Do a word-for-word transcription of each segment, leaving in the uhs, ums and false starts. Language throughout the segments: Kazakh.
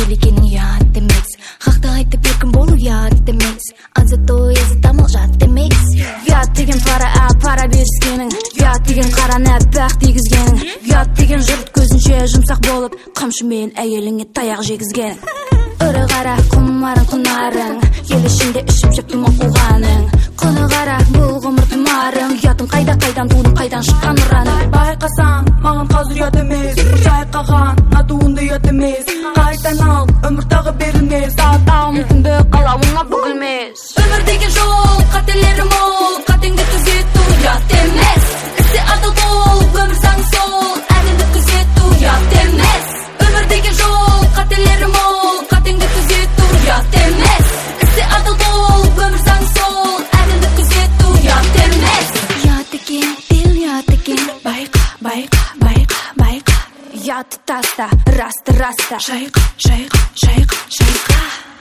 сөйлегенің ұят емес. Хақты айтып еркін болу ұят емес. Азатой азатамыл жат емес. Ұят деген пара а пара беріскенің, ұят деген қара нәппақ дегізгенің, ұят деген жұрт көзінше жұмсақ болып қамшымен әйеліңе таяқ жегізгенің. Ұры қара құмарың құнарың, ел ішінде ішіп жеп тұман қуғаның. Құны қара бұл ғұмыр тұмарың, ұятың қайда қайдан туын қайдан шыққан ұраның. Байқасаң маған қазір ұят емес, жайқаған атуынды ұят емес. Қайтан ал өмір тағы берілмес, сатау мүмкінді қалауыңа бүгілмес. Өмір деген жол, қателері мол, қатеңді түзету ұят емес. Істе адал бол, өмір заң сол, әділді күзету ұят емес. Өмір деген жол, қателері мол, қатеңді түзету ұят емес. Істе адал бол, өмір заң сол, әділді күзету ұят емес. Ұят екен, дел ұят екен, байқа, байқа, байқа, байқа. Ұятты таста, расты, раста, шайқа, шайқа, шайқа, шайқа.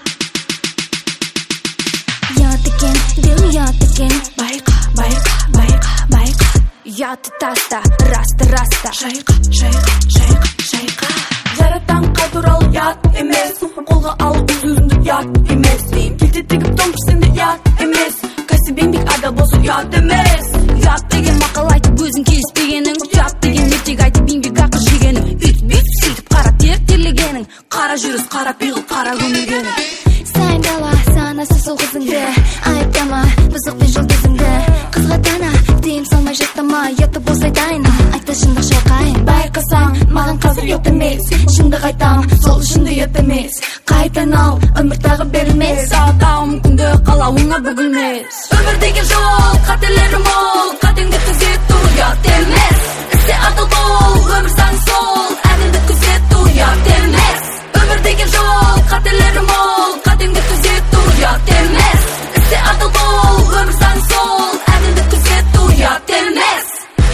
Ұят екен, дел ұят екен, байқа, байқа, байқа, байқа. Ұятты таста, расты, раста, шайқа, шайқа, шайқа, шайқа. Жаратан қай туралы ұят емес, қолға алып өз өзіңді ұят емес. Келте тегіп томпыр сенде ұят емес, кәсібеңдік адал болсын ұят емес. Ұят деген мақал айтып өзің келіспегенің, ұят деген ертек айтып еңбек ақы жегенің, үйтіп сөйтіп қара тер терлегенің, қара жүріс, қара пиғыл, қара көмілгенің. Сайын дала санасы сол қызыңды, айыптама бұзықпен жұлдызыңды. Қызға тана дейім салмай жаттама, ұяты болса айтайын, айтты шындық шайқайын. Байқасаң маған қазір ұят емес, шындық айтам сол шынды ұят емес. Қайтан ал өмір тағы берілмес, сатау мүмкінді қалауыңа бүгілмес. Өмір деген жол, қателері мол, қатеңді түзету ұят емес. Істе адал бол, өмір заң сол, әділді күзету ұят емес. Өмір деген жол, қателері мол, қатеңді түзету ұят емес. Істе адал бол, өмір заң сол, әділді күзету ұят емес.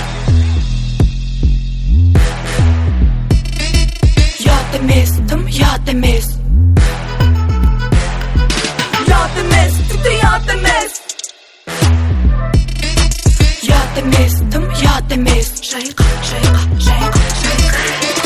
Ұят емес, тым ұят емес. Ұят емес, тіпті ұят емес. Ұят емес, тым ұят емес. Шайқа, шайқа, шайқа, шайқа.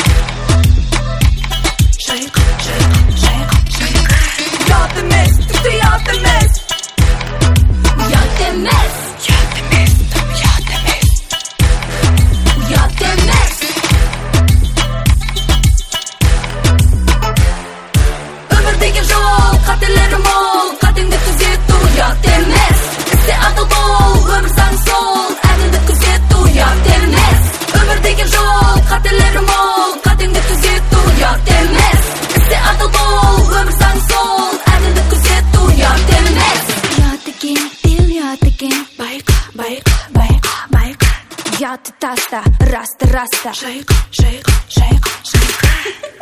Шайқа, шайқа, шайқа, шайқа. Ұят емес, тіпті ұят емес. Ұят емес. Ұят емес, тым ұят емес. Ұят емес. Өмір деген жол, қателері мол, қатеңді түзету ұят емес. Істе адал бол, өмір заң сол, әділді күзету ұят емес. Өмір деген жол, қателері мол, қатеңді түзету ұят емес. Істе адал бол, өмір заң сол, әділді күзету ұят емес. Ұят екен, дел ұят екен, Байқа, байқа, байқа, байқа. Ұятты таста, расты, раста, Шайқа, шайқа, шайқа, шайқа.